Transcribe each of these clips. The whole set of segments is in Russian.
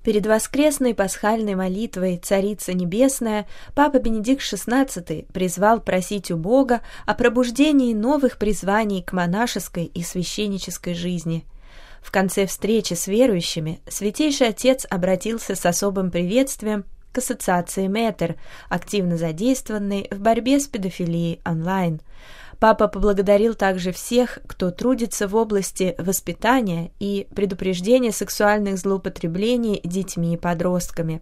Перед воскресной пасхальной молитвой «Царица Небесная» Папа Бенедикт XVI призвал просить у Бога о пробуждении новых призваний к монашеской и священнической жизни. В конце встречи с верующими Святейший Отец обратился с особым приветствием к ассоциации Меттер, активно задействованной в борьбе с педофилией онлайн. Папа поблагодарил также всех, кто трудится в области воспитания и предупреждения сексуальных злоупотреблений детьми и подростками.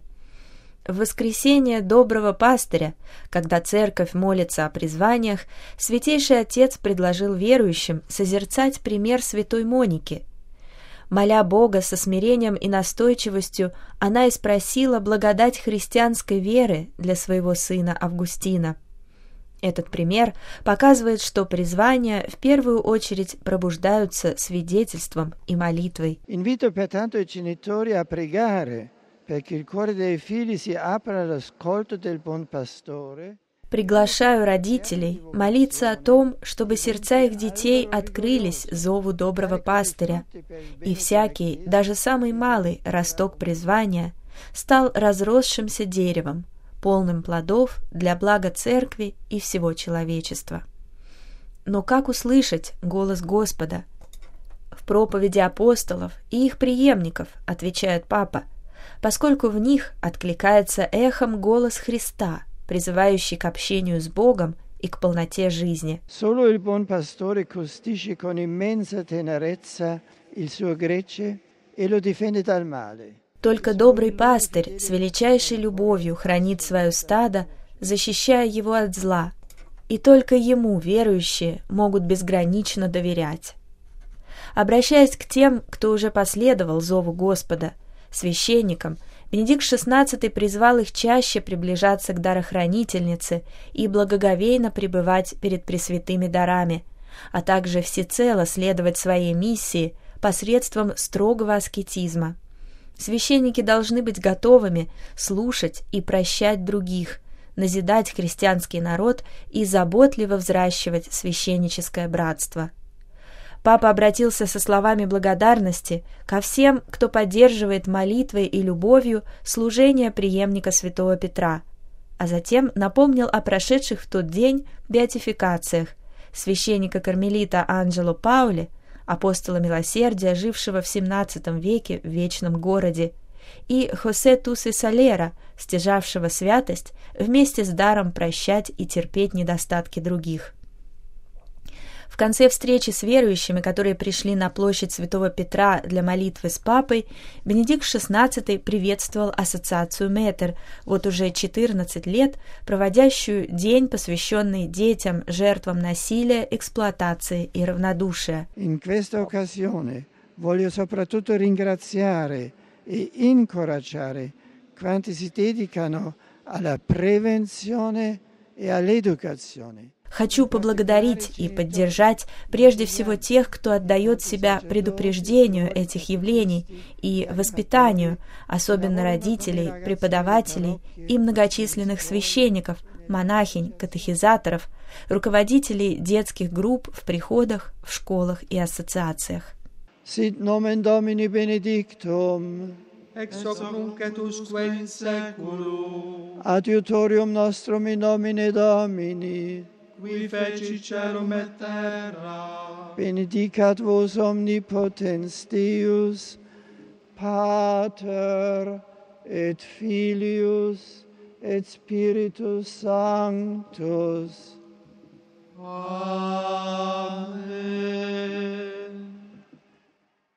В воскресенье Доброго Пастыря, когда церковь молится о призваниях, Святейший Отец предложил верующим созерцать пример святой Моники. Моля Бога со смирением и настойчивостью, она испросила благодать христианской веры для своего сына Августина. Этот пример показывает, что призвания в первую очередь пробуждаются свидетельством и молитвой. Invito pertanto i genitori a pregare perché il cuore dei figli si apra all'ascolto del buon pastore. Приглашаю родителей молиться о том, чтобы сердца их детей открылись зову доброго пастыря, и всякий, даже самый малый росток призвания стал разросшимся деревом, полным плодов для блага церкви и всего человечества. Но как услышать голос Господа? В проповеди апостолов и их преемников, отвечает Папа, поскольку в них откликается эхом голос Христа, призывающий к общению с Богом и к полноте жизни. Solo il buon pastore custodisce con immensa tenerezza il suo gregge e lo difende dal male. Только добрый пастырь с величайшей любовью хранит свое стадо, защищая его от зла, и только ему верующие могут безгранично доверять. Обращаясь к тем, кто уже последовал зову Господа, священникам, Бенедикт XVI призвал их чаще приближаться к дарохранительнице и благоговейно пребывать перед пресвятыми дарами, а также всецело следовать своей миссии посредством строгого аскетизма. Священники должны быть готовыми слушать и прощать других, назидать христианский народ и заботливо взращивать священническое братство. Папа обратился со словами благодарности ко всем, кто поддерживает молитвой и любовью служение преемника святого Петра, а затем напомнил о прошедших в тот день беатификациях священника-кармелита Анджело Паули, апостола милосердия, жившего в XVII веке в Вечном городе, и Хосе Тусы Солера, стяжавшего святость вместе с даром прощать и терпеть недостатки других. В конце встречи с верующими, которые пришли на площадь Святого Петра для молитвы с Папой, Бенедикт XVI приветствовал ассоциацию Меттер, вот уже 14 лет проводящую день, посвященный детям, жертвам насилия, эксплуатации и равнодушия. In questa occasione voglio soprattutto ringraziare e incoraggiare quanti si dedicano alla prevenzione e all'educazione. Хочу поблагодарить и поддержать прежде всего тех, кто отдает себя предупреждению этих явлений и воспитанию, особенно родителей, преподавателей и многочисленных священников, монахинь, катехизаторов, руководителей детских групп в приходах, в школах и ассоциациях. Sit nomen Domini benedictum, ex hoc nunc et usque in saeculum, adiutorium nostrum in nomine Domini, qui feci caelum et terra. benedicat vos omnipotens Deus, Pater et Filius et Spiritus Sanctus. Amen.